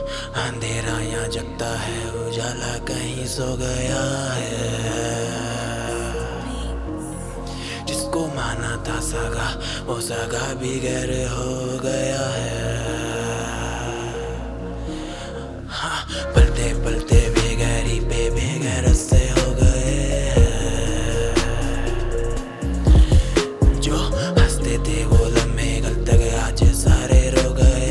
अंधेरा यहाँ जगता है, उजाला कहीं सो गया है। जिसको माना था सगा, वो सगा भी गैर हो गया है। हाँ, पलते पलते बेगैरी पे बेगैर से हो गए हैं। जो हंसते थे वो लम्हे कल तक आज सारे रो गए।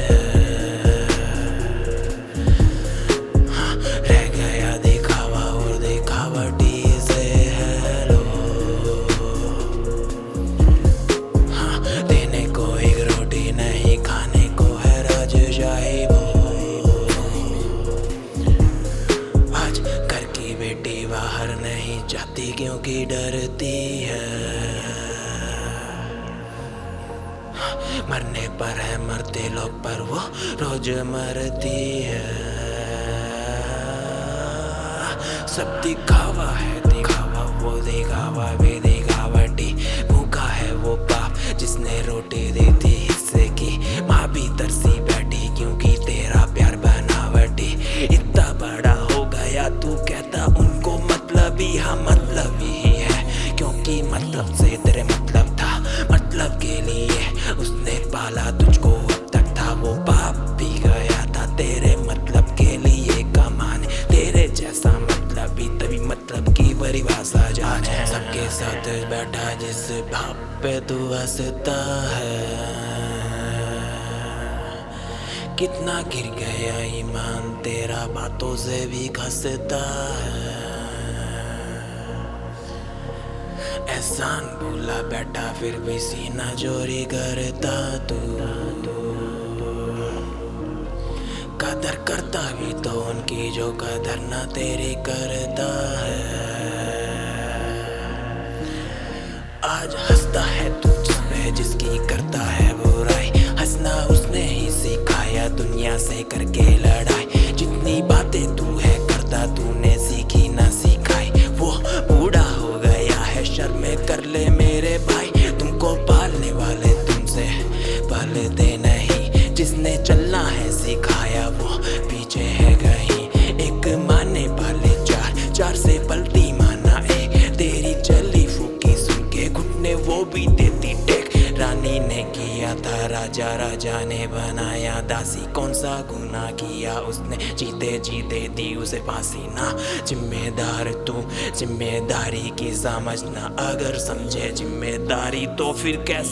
रह गया दिखावा और दिखावटी से है लो। हाँ, देने को एक रोटी नहीं, खाने को है राजशाही वो। आज घर की बेटी बाहर नहीं जाती क्योंकि डरती है। मरने पर है मरते लोग, पर वो रोज मरती है। सब दिखावा है दिखावा, वो दिखावा भी दिखावटी। भूखा है वो बाप जिसने रोटी दी थी हिस्से की। माँ भी तरसी बैठी क्योंकि तेरा प्यार बनावटी। इतना बड़ा हो गया तू कहता उनको मतलब ही, हाँ मतलब ही है। क्योंकि मतलब से तेरे मतलब था, मतलब के लिए उसने पाला तुझको। अब तक था वो बाप भी गया था तेरे मतलब के लिए कमाने। तेरे जैसा मतलब भी तभी मतलब की परिभाषा जाने। सबके साथ बैठा जिस बाप पे तू हंसता है। कितना गिर गया ईमान तेरा, बातों से भी खसता है। एहसान भूला बैठा फिर भी सीना चोरी करता तू। कदर करता भी तो उनकी जो कदर ना तेरी करता है। आज हंसता है तू जिस पे जिसकी करता है बुराई। हंसना उसने ही सिखाया दुनिया से करके लड़ाई। जितनी बातें तू है करता तूने सीखी ना सिखाई। वो बूढ़ा हो गया है शर्म कर ले मेरे भाई। तुमको पालने वाले तुमसे पालते नहीं। जिसने चलना है सिखाया वो पीछे है कहीं। एक माने पाले चार, चार से पलती माना एक। तेरी चली फूकी सुन के घुटने वो भी देती टेक। रानी ने किया था राजा, राजा ने बनाया दासी। कौन सा गुनाह किया उसने, जीते जीते दी उसे फांसी ना। जिम्मेदार तू जिम्मेदारी की समझना, अगर समझे जिम्मेदारी तो फिर कैसे